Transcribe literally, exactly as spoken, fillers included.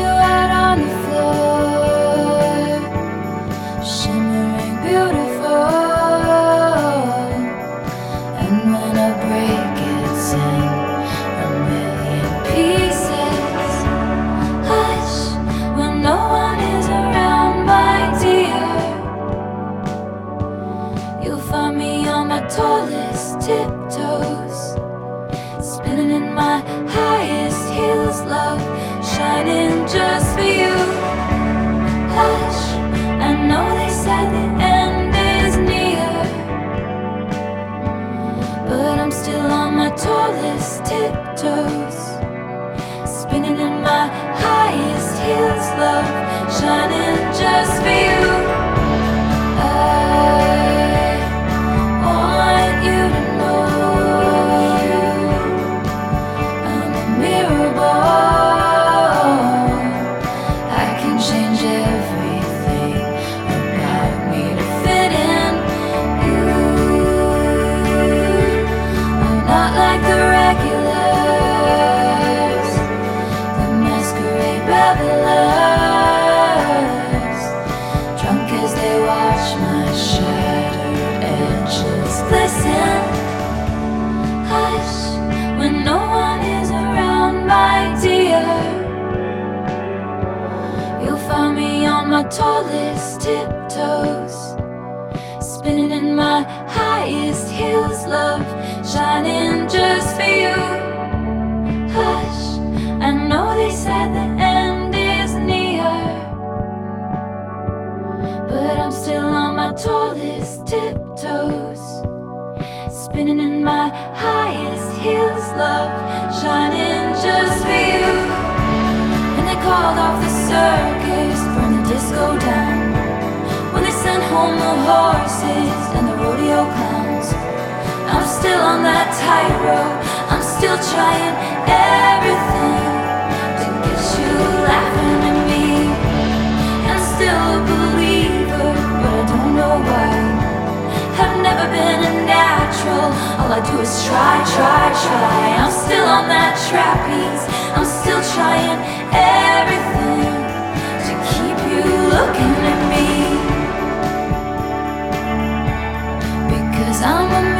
you out on the floor, shimmering beautiful. And when I break it's in a million pieces. Hush, when no one is around, my dear. You'll find me on my tallest tiptoes, spinning in my highest heels, love, shining just for you. Hush, I know they said the end is near, but I'm still on my tallest tiptoes, spinning in my highest heels, love, shining just for you. I want you to know I'm a mirror ball. I can change everything about me to fit in you. I'm not like the regulars, the masquerade revelers, drunk as they watch my shattered edges glisten. Hush, when no one is around, my dear. You'll find me on my tallest tiptoes, spinning in my highest heels, love, shining just for you. Hush, I know they said the end is near, but I'm still on my tallest tiptoes, spinning in my highest heels, love, shining just for you. And they called off the circus, burned the disco down, when they sent home the horses and the rodeo clowns. I'm still on that tightrope, I'm still trying everything to get you laughing at me. I'm still a believer, but I don't know why. I've never been a natural, all I do is try, try, try. I'm still on that trapeze, I'm still trying everything to keep you looking at me, because I'm a